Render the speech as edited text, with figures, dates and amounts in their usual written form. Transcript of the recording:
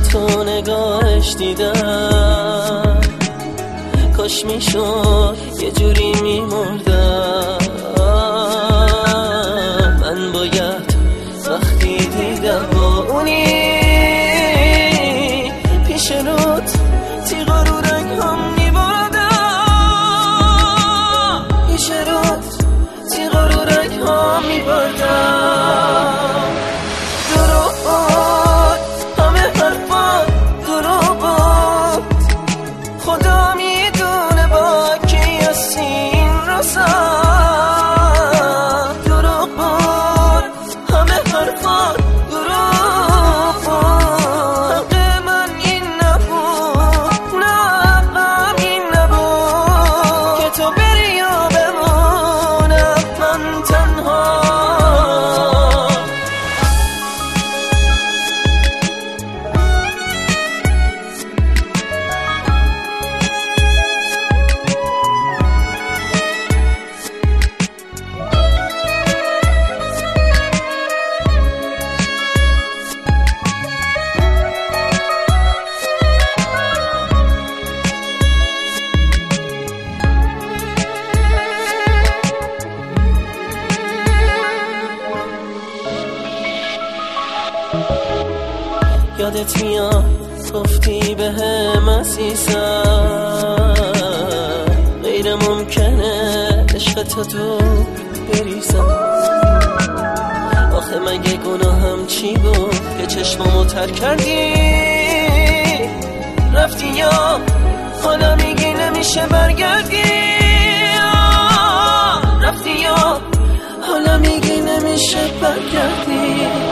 تو نگاهش دیدم، کاش میشد یه جوری میمردم. من باید وقتی دیدم با اونی پیش روت تیغا رو رنگ هم میبردم، پیش روت تیغا رو رنگ هم میبردم. دروغ بود همه حرفات، دروغ بود خدا میدونه با کی هستی این روزا. دروغ بود همه حرفات، دروغ بود حق من این نبود، نه حقم این نبود که تو بری و بمونم من تنها. یادت میاد گفتی بهم عزیزم غیر ممکنه عشق تو دور بریزم. آخه مگه گناهم چی بود که چشمامو تر کردی؟ رفتی یا حالا میگی نمیشه برگردی؟ رفتی یا حالا میگی نمیشه برگردی؟